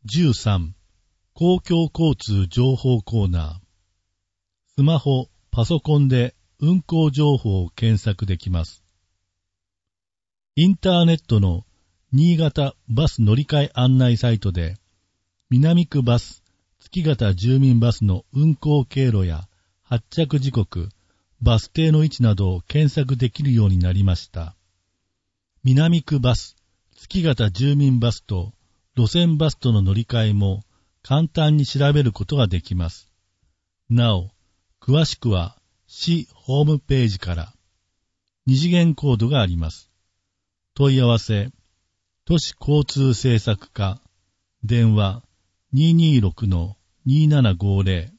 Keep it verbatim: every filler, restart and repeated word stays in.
じゅうさん、公共交通情報コーナー。スマホ、パソコンで運行情報を検索できます。インターネットの新潟バス乗り換え案内サイトで、南区バス、月形住民バスの運行経路や発着時刻、バス停の位置などを検索できるようになりました。南区バス、月形住民バスと路線バスとの乗り換えも簡単に調べることができます。なお、詳しくは市ホームページから二次元コードがあります。問い合わせ、都市交通政策課、電話 にーにーろくのにーななごーぜろ